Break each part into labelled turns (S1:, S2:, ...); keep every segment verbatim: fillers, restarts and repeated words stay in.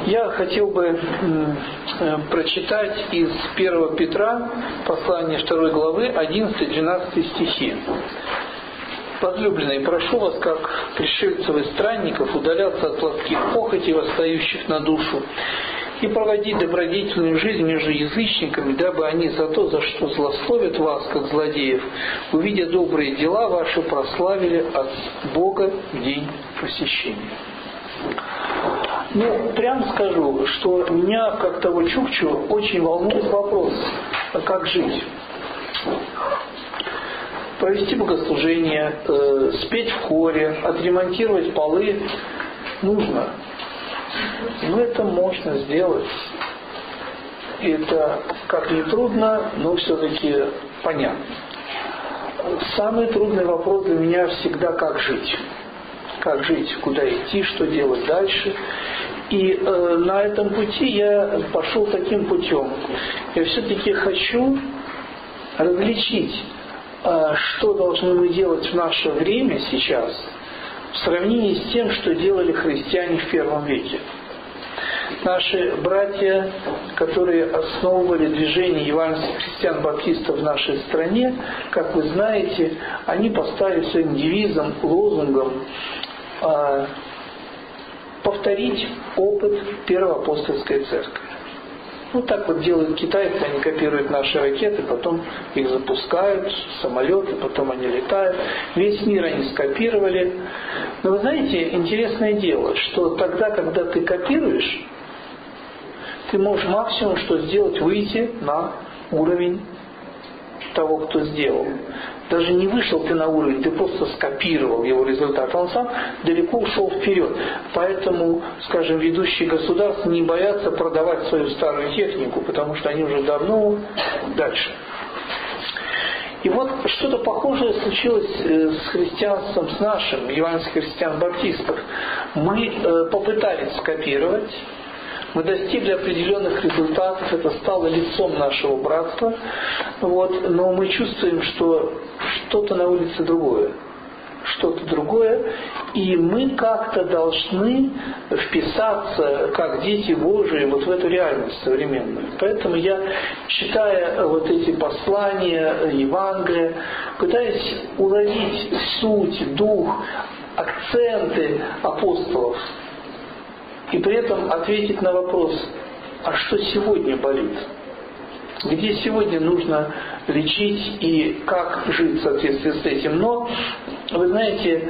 S1: Я хотел бы прочитать из первого Петра, послание второй главы, одиннадцатый-двенадцатый стихи. «Возлюбленные, прошу вас, как пришельцев и странников, удаляться от плотских похотей, восстающих на душу, и проводить добродетельную жизнь между язычниками, дабы они за то, за что злословят вас, как злодеев, увидя добрые дела ваши, прославили от Бога в день посещения». Ну, прямо скажу, что меня, как того Чукчу, очень волнует вопрос, как жить. Провести богослужение, э, спеть в хоре, отремонтировать полы нужно. Но это можно сделать. И это как ни трудно, но все-таки понятно. Самый трудный вопрос для меня всегда как жить. Как жить, куда идти, что делать дальше. И э, на этом пути я пошел таким путем. Я все-таки хочу различить, э, что должны мы делать в наше время сейчас, в сравнении с тем, что делали христиане в первом веке. Наши братья, которые основывали движение евангельских христиан-баптистов в нашей стране, как вы знаете, они поставили своим девизом, лозунгом э, повторить опыт Первоапостольской церкви. Ну, так вот делают китайцы, они копируют наши ракеты, потом их запускают, самолеты, потом они летают. Весь мир они скопировали. Но вы знаете, интересное дело, что тогда, когда ты копируешь, ты можешь максимум что сделать, выйти на уровень того, кто сделал. Даже не вышел ты на уровень, ты просто скопировал его результат. Он сам далеко ушел вперед. Поэтому, скажем, ведущие государства не боятся продавать свою старую технику, потому что они уже давно дальше. И вот что-то похожее случилось с христианством, с нашим, евангельских христиан-баптистов. Мы попытались скопировать, мы достигли определенных результатов, это стало лицом нашего братства, вот, но мы чувствуем, что что-то на улице другое, что-то другое, и мы как-то должны вписаться, как дети Божии, вот в эту реальность современную. Поэтому я, читая вот эти послания, Евангелия, пытаюсь уловить суть, дух, акценты апостолов, и при этом ответить на вопрос, а что сегодня болит? Где сегодня нужно лечить и как жить в соответствии с этим? Но, вы знаете,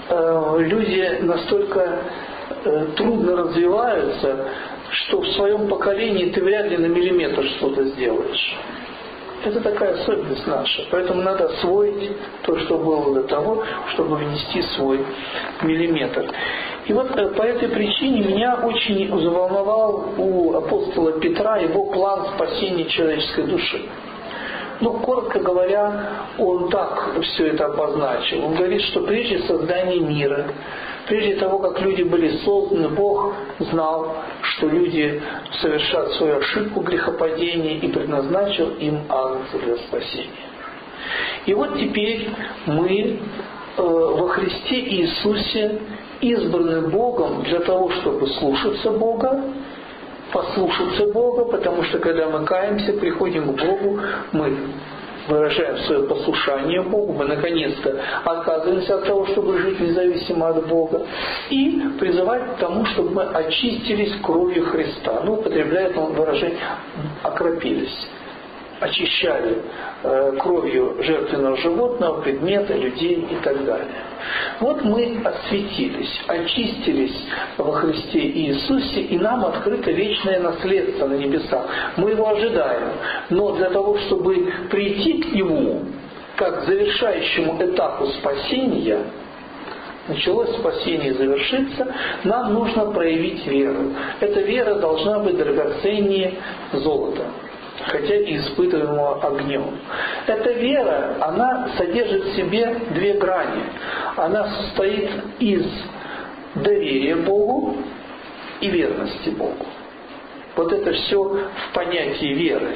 S1: люди настолько трудно развиваются, что в своем поколении ты вряд ли на миллиметр что-то сделаешь. Это такая особенность наша. Поэтому надо освоить то, что было до того, чтобы внести свой миллиметр. И вот по этой причине меня очень заволновал у апостола Петра его план спасения человеческой души. Ну, коротко говоря, он так все это обозначил. Он говорит, что прежде создания мира, прежде того, как люди были созданы, Бог знал, что люди совершат свою ошибку грехопадения и предназначил им агнца для спасения. И вот теперь мы э, во Христе Иисусе избраны Богом для того, чтобы слушаться Бога, послушаться Бога, потому что когда мы каемся, приходим к Богу, мы выражаем свое послушание Богу, мы наконец-то отказываемся от того, чтобы жить независимо от Бога, и призывать к тому, чтобы мы очистились кровью Христа. Ну, употребляет он выражение «окропились», очищали э, кровью жертвенного животного, предмета, людей и так далее. Вот мы осветились, очистились во Христе Иисусе, и нам открыто вечное наследство на небесах. Мы его ожидаем, но для того, чтобы прийти к нему, как к завершающему этапу спасения, началось спасение и завершится, нам нужно проявить веру. Эта вера должна быть драгоценнее золота, хотя и испытываемого огнем. Эта вера, она содержит в себе две грани. Она состоит из доверия Богу и верности Богу. Вот это все в понятии веры.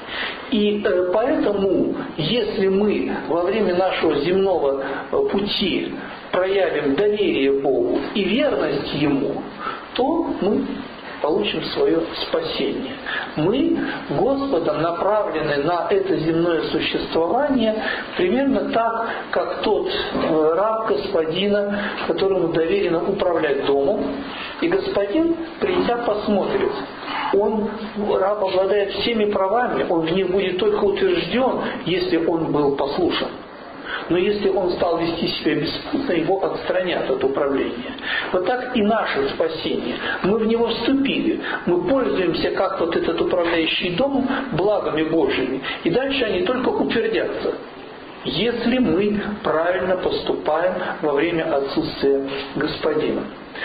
S1: И э, поэтому, если мы во время нашего земного пути проявим доверие Богу и верность Ему, то мы получим свое спасение. Мы Господом направлены на это земное существование примерно так, как тот раб господина, которому доверено управлять домом, и господин, придя, посмотрит. Он, раб, обладает всеми правами, он в них будет только утвержден, если он был послушен. Но если он стал вести себя беспутно, его отстранят от управления. Вот так и наше спасение. Мы в него вступили. Мы пользуемся, как вот этот управляющий домом, благами Божьими. И дальше они только утвердятся, если мы правильно поступаем во время отсутствия Господина.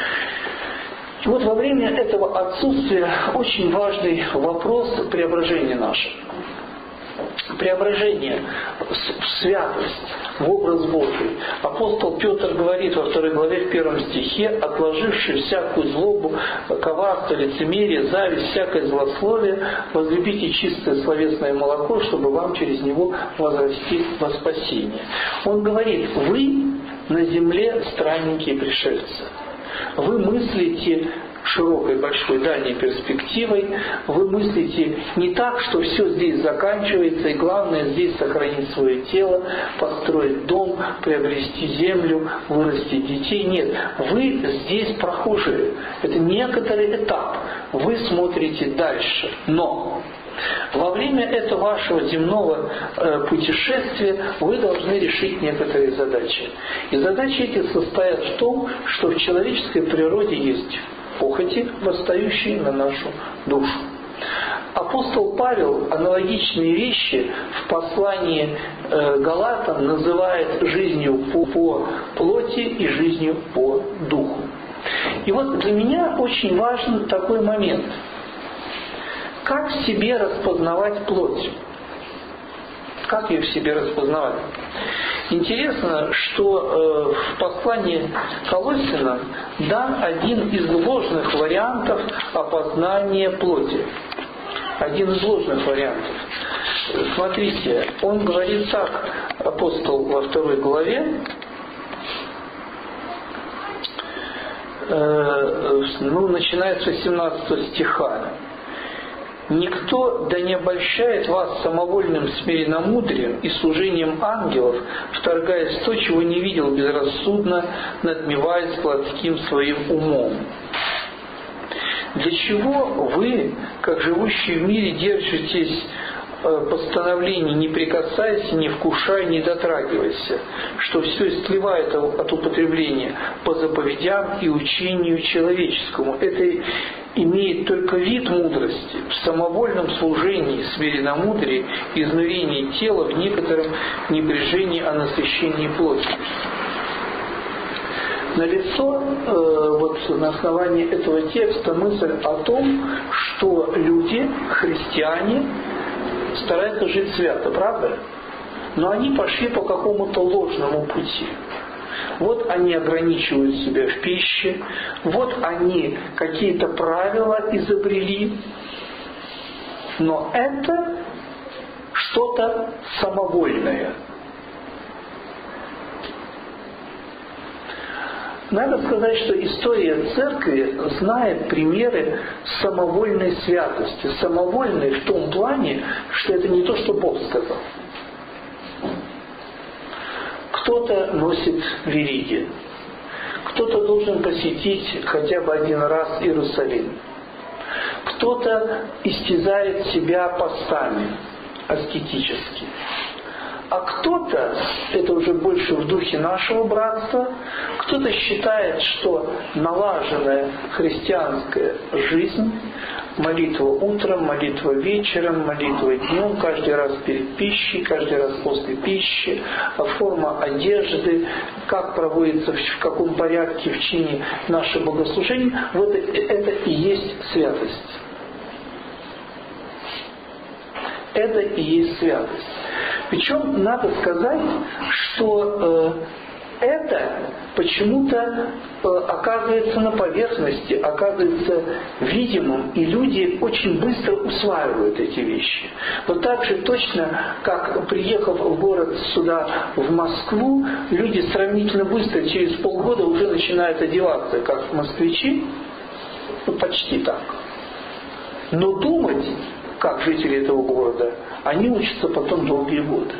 S1: И вот во время этого отсутствия очень важный вопрос преображения нашего. Преображение в святость, в образ Божий. Апостол Петр говорит во второй главе в первом стихе: «Отложивши всякую злобу, коварство, лицемерие, зависть, всякое злословие, возлюбите чистое словесное молоко, чтобы вам через него возрасти во спасение». Он говорит: вы на земле странники и пришельцы. Вы мыслите широкой, большой, дальней перспективой. Вы мыслите не так, что все здесь заканчивается, и главное здесь сохранить свое тело, построить дом, приобрести землю, вырастить детей. Нет, вы здесь прохожие. Это некоторый этап. Вы смотрите дальше. Но во время этого вашего земного э, путешествия вы должны решить некоторые задачи. И задачи эти состоят в том, что в человеческой природе есть похоти, восстающие на нашу душу. Апостол Павел аналогичные вещи в послании э, Галатам называет жизнью по, по плоти и жизнью по духу. И вот для меня очень важен такой момент. Как в себе распознавать плоть? Как ее в себе распознавать? Интересно, что э, в послании Колоссянам дан один из ложных вариантов опознания плоти. Один из ложных вариантов. Смотрите, он говорит так, апостол во второй главе, э, ну, начиная с восемнадцатого стиха. «Никто да не обольщает вас самовольным смиренномудрием и служением ангелов, вторгаясь в то, чего не видел безрассудно, надмеваясь плотским своим умом. Для чего вы, как живущие в мире, держитесь постановлений, не прикасайся, не вкушай, не дотрагивайся, что все истлевает от употребления по заповедям и учению человеческому. Это имеет только вид мудрости в самовольном служении, смиренномудрии, изнурении тела, в некотором небрежении о насыщении плоти». Налицо э, вот на основании этого текста мысль о том, что люди, христиане, стараются жить свято, правда? Но они пошли по какому-то ложному пути. Вот они ограничивают себя в пище, вот они какие-то правила изобрели, но это что-то самовольное. Надо сказать, что история церкви знает примеры самовольной святости. Самовольной в том плане, что это не то, что Бог сказал. Кто-то носит вериги, кто-то должен посетить хотя бы один раз Иерусалим, кто-то истязает себя постами аскетически. А кто-то, это уже больше в духе нашего братства, кто-то считает, что налаженная христианская жизнь, молитва утром, молитва вечером, молитва днем, каждый раз перед пищей, каждый раз после пищи, форма одежды, как проводится, в каком порядке в чине наше богослужение, вот это и есть святость. Это и есть святость. Причем надо сказать, что э, это почему-то э, оказывается на поверхности, оказывается видимым, и люди очень быстро усваивают эти вещи. Вот так же точно, как приехав в город сюда, в Москву, люди сравнительно быстро, через полгода уже начинают одеваться, как москвичи, Ну, почти так. Но думать, как жители этого города, они учатся потом долгие годы.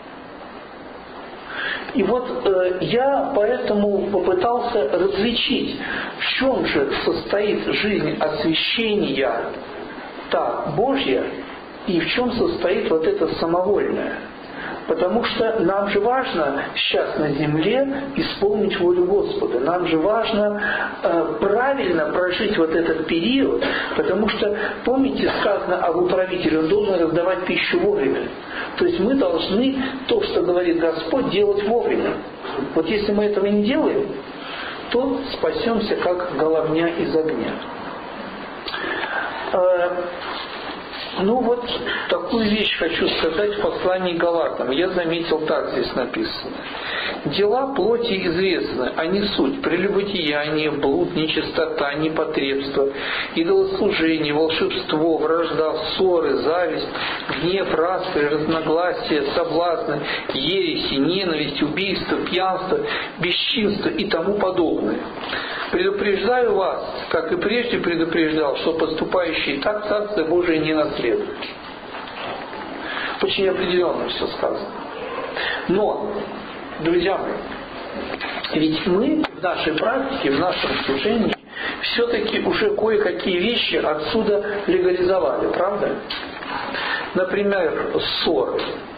S1: И вот э, я поэтому попытался различить, в чем же состоит жизнь освящения, та Божья, и в чем состоит вот это самовольное. Потому что нам же важно сейчас на земле исполнить волю Господа. Нам же важно э, правильно прожить вот этот период, потому что, помните, сказано об управителе, он должен раздавать пищу вовремя. То есть мы должны то, что говорит Господь, делать вовремя. Вот если мы этого не делаем, то спасемся, как головня из огня. Э, Ну вот такую вещь хочу сказать в послании Галатам. Я заметил, так здесь написано. Дела плоти известны, они суть: прелюбодеяние, блуд, нечистота, непотребство, идолослужение, волшебство, вражда, ссоры, зависть, гнев, распри, разногласия, соблазны, ереси, ненависть, убийство, пьянство, бесчинство и тому подобное. Предупреждаю вас, как и прежде предупреждал, что поступающие так Царство Божие не наследуют. Очень определенно все сказано. Но, друзья мои, ведь мы в нашей практике, в нашем служении все-таки уже кое-какие вещи отсюда легализовали, правда? Например, ссоры.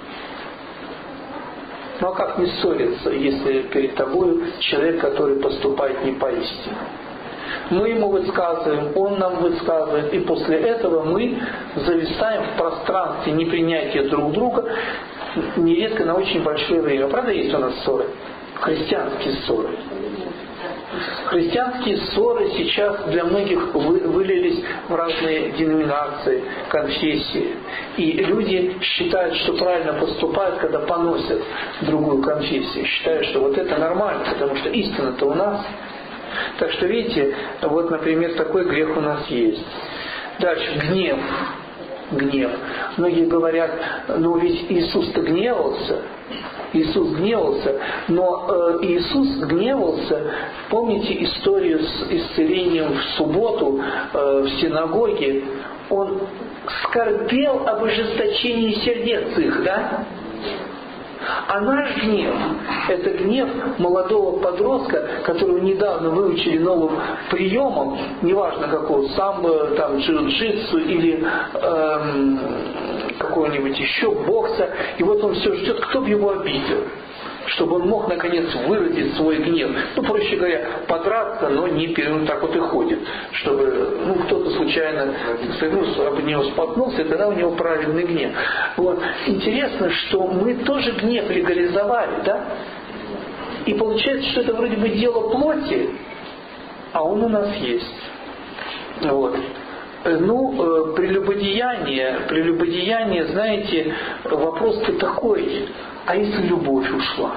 S1: Ну а как не ссориться, если перед тобой человек, который поступает не поистине? Мы ему высказываем, он нам высказывает, и после этого мы зависаем в пространстве непринятия друг друга, нередко на очень большое время. Правда, есть у нас ссоры? Христианские ссоры. Христианские ссоры сейчас для многих вылились в разные деноминации, конфессии. И люди считают, что правильно поступают, когда поносят другую конфессию. Считают, что вот это нормально, потому что истина-то у нас. Так что, видите, вот, например, такой грех у нас есть. Дальше, гнев. Гнев. Многие говорят, ну ведь Иисус-то гневался. Иисус гневался, но э, Иисус гневался, помните историю с исцелением в субботу э, в синагоге, Он скорбел об ожесточении сердец их, да? А наш гнев – это гнев молодого подростка, которого недавно выучили новым приемом, неважно какого, самбо, там, джиу-джитсу или эм, какого-нибудь еще бокса. И вот он все ждет, кто бы его обидел, чтобы он мог наконец выразить свой гнев. Ну, проще говоря, подраться, но не перед, так вот и ходит, чтобы ну, кто-то случайно ну, об него споткнулся, и тогда у него правильный гнев. Вот. Интересно, что мы тоже гнев легализовали, да? И получается, что это вроде бы дело плоти, а он у нас есть. Вот. Ну, прелюбодеяние, прелюбодеяние, знаете, вопрос-то такой, а если любовь ушла?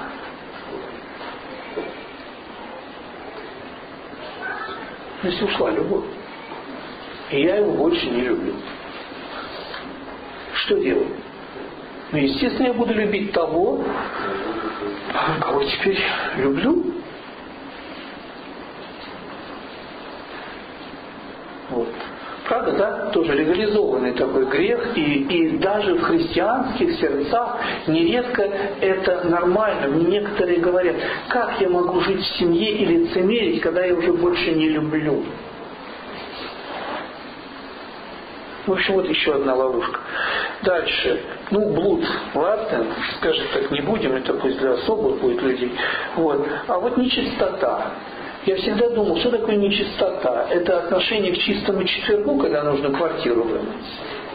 S1: Если ушла любовь, и я его больше не люблю, что делать? Ну, естественно, я буду любить того, кого теперь люблю. Вот. Правда, да? Тоже легализованный такой грех. И, и даже в христианских сердцах нередко это нормально. Мне некоторые говорят, как я могу жить в семье и лицемерить, когда я уже больше не люблю? В общем, вот еще одна ловушка. Дальше. Ну, блуд. Ладно, скажем так, не будем, это пусть для особых будет людей. Вот. А вот нечистота. Я всегда думал, что такое нечистота? Это отношение к чистому четвергу, когда нужно квартиру вымыть.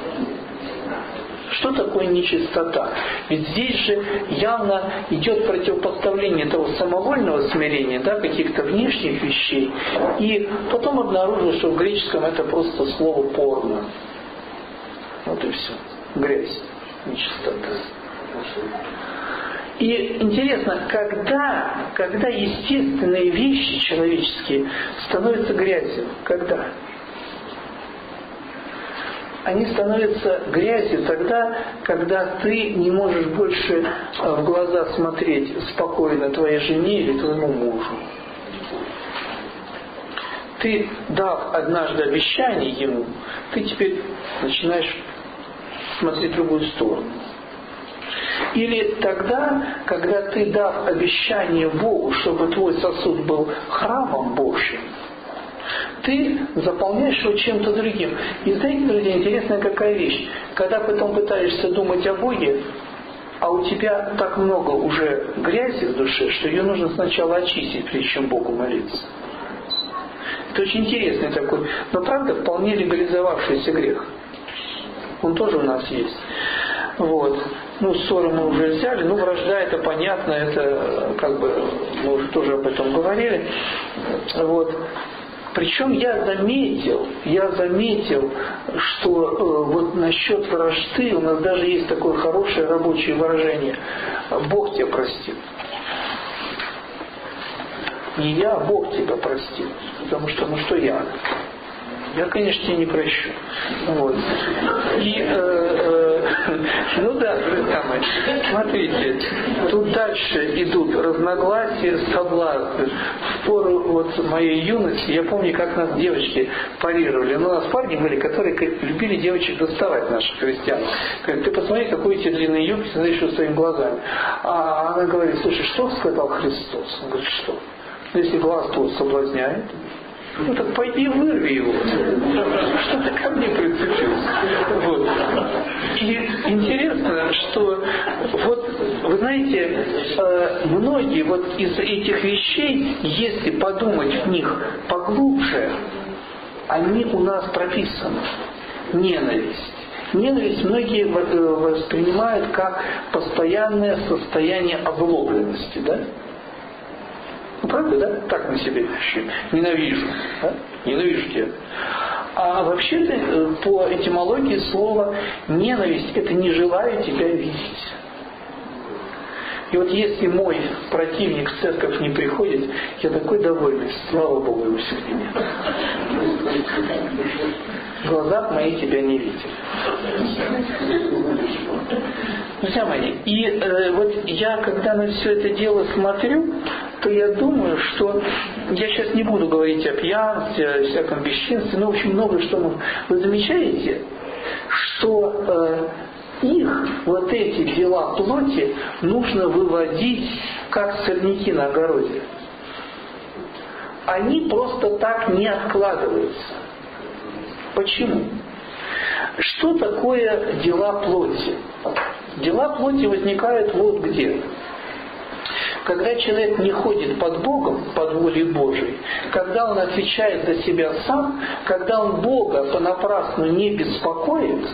S1: Что такое нечистота? Ведь здесь же явно идет противопоставление того самовольного смирения, да, каких-то внешних вещей. И потом обнаружил, что в греческом это просто слово порно. Вот и все. Грязь. Нечистота. И интересно, когда, когда естественные вещи человеческие становятся грязью? Когда? Они становятся грязью тогда, когда ты не можешь больше в глаза смотреть спокойно твоей жене или твоему мужу. Ты, дав однажды обещание ему, ты теперь начинаешь смотреть в другую сторону. Или тогда, когда ты, дав обещание Богу, чтобы твой сосуд был храмом Божьим, ты заполняешь его чем-то другим. И знаете, друзья, интересная какая вещь. Когда потом пытаешься думать о Боге, а у тебя так много уже грязи в душе, что ее нужно сначала очистить, прежде чем Богу молиться. Это очень интересный такой, но правда вполне легализовавшийся грех. Он тоже у нас есть. Вот. Ну, ссоры мы уже взяли, ну, вражда, это понятно, это как бы мы уже тоже об этом говорили. Вот. Причем я заметил, я заметил, что э, вот насчет вражды у нас даже есть такое хорошее рабочее выражение: Бог тебя простит. Не я, а Бог тебя простит. Потому что, ну что я? Я, конечно, тебе не прощу. Вот. И, э, э, ну да, друзья мои, смотрите, тут дальше идут разногласия, соблазны. В пору вот моей юности, я помню, как нас девочки парировали. Ну, у нас парни были, которые любили девочек доставать, наших христиан. Говорят, ты посмотри, какой у тебя длинный юбки, смотри, что своими глазами. А она говорит, слушай, что сказал Христос? Он говорит, что? Ну, если глаз твой соблазняет, ну так пойди вырви его. Что ты ко мне прицепился? Вот. И интересно, что вот вы знаете, многие вот из этих вещей, если подумать в них поглубже, они у нас прописаны. Ненависть. Ненависть многие воспринимают как постоянное состояние озлобленности, да? Ну, правда, да? Так на себе ощущаю. Ненавижу. Да? Ненавижу тебя. А вообще-то по этимологии слова ненависть – это не желаю тебя видеть. И вот если мой противник в церковь не приходит, я такой довольный. Слава Богу, его сегодня нет. В глазах мои тебя не видят. Друзья мои, и э, вот я, когда на все это дело смотрю, то я думаю, что я сейчас не буду говорить о пьянстве, о всяком бесчинстве, но очень много что мы... Вы замечаете, что э, их, вот эти дела плоти, нужно выводить, как сорняки на огороде. Они просто так не откладываются. Почему? Что такое дела плоти? Дела плоти возникают вот где. Когда человек не ходит под Богом, под волей Божией, когда он отвечает за себя сам, когда он Бога понапрасну не беспокоит,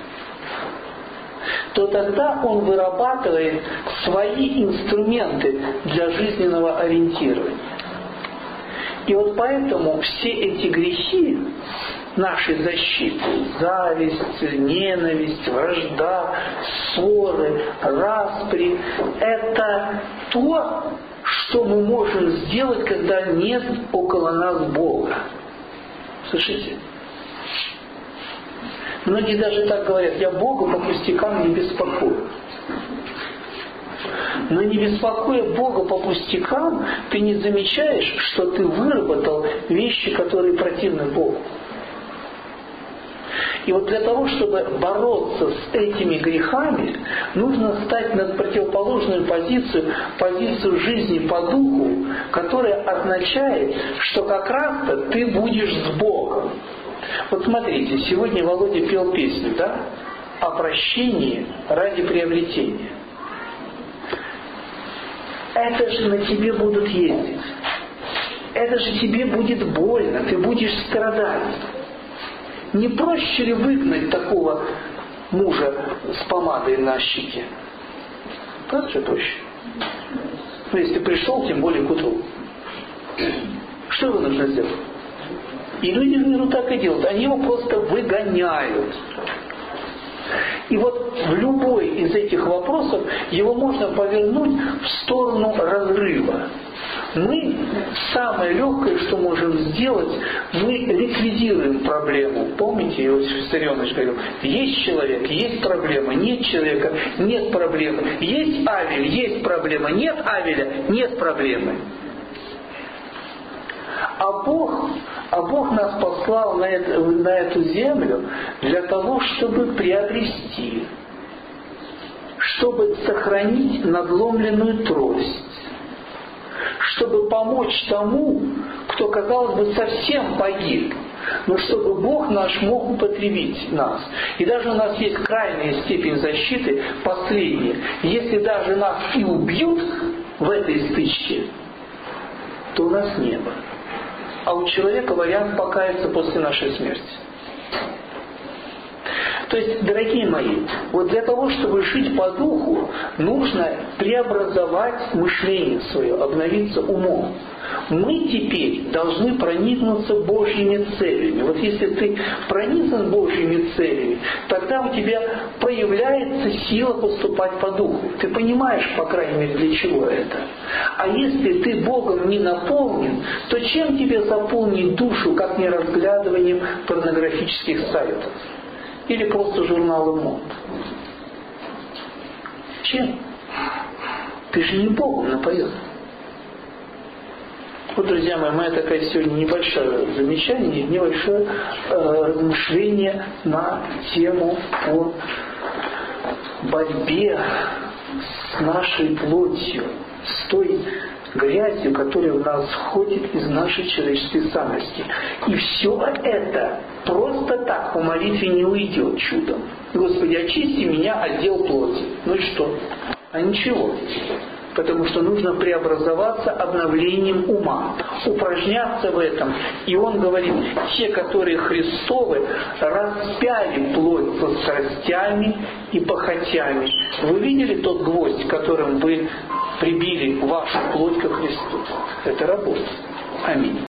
S1: то тогда он вырабатывает свои инструменты для жизненного ориентирования. И вот поэтому все эти грехи нашей защиты, зависть, ненависть, вражда, ссоры, распри, это то, что мы можем сделать, когда нет около нас Бога. Слышите? Многие даже так говорят: я Бога по пустякам не беспокою. Но не беспокоя Бога по пустякам, ты не замечаешь, что ты выработал вещи, которые противны Богу. И вот для того, чтобы бороться с этими грехами, нужно стать на противоположную позицию, позицию жизни по духу, которая означает, что как раз-то ты будешь с Богом. Вот смотрите, сегодня Володя пел песню, да? О прощении ради приобретения. Это же на тебе будут ездить. Это же тебе будет больно, ты будешь страдать. Не проще ли выгнать такого мужа с помадой на щеке? Правда же проще? Ну, если пришел, тем более к утру. Что его нужно сделать? И люди в миру так и делают. Они его просто выгоняют. И вот в любой из этих вопросов его можно повернуть в сторону разрыва. Мы, самое легкое, что можем сделать, мы ликвидируем проблему. Помните, Иосиф Виссарионович говорил: есть человек, есть проблема, нет человека, нет проблемы. Есть Авель, есть проблема, нет Авеля, нет проблемы. А А Бог, а Бог нас послал на, это, на эту землю для того, чтобы приобрести, чтобы сохранить надломленную трость, чтобы помочь тому, кто, казалось бы, совсем погиб, но чтобы Бог наш мог употребить нас. И даже у нас есть крайняя степень защиты, последняя. Если даже нас и убьют в этой стычке, то у нас небо. А у человека вариант покаяться после нашей смерти. То есть, дорогие мои, вот для того, чтобы жить по духу, нужно преобразовать мышление свое, обновиться умом. Мы теперь должны проникнуться Божьими целями. Вот если ты пронизан Божьими целями, тогда у тебя появляется сила поступать по духу. Ты понимаешь, по крайней мере, для чего это. А если ты Богом не наполнен, то чем тебе заполнить душу, как не разглядыванием порнографических сайтов? Или просто журнала мод? Чем? Ты же не Богом напоен. Вот, друзья мои, моя такая сегодня небольшое замечание, небольшое э, размышление на тему о борьбе с нашей плотью, с той грязью, которая в нас входит из нашей человеческой самости. И все это просто так по молитве не уйдет чудом. Господи, очисти меня от дел плоти. Ну и что? А ничего. Потому что нужно преобразоваться обновлением ума, упражняться в этом. И он говорит, те, которые Христовы, распяли плоть со страстями и похотями. Вы видели тот гвоздь, которым вы прибили вашу плоть ко Христу? Это работа. Аминь.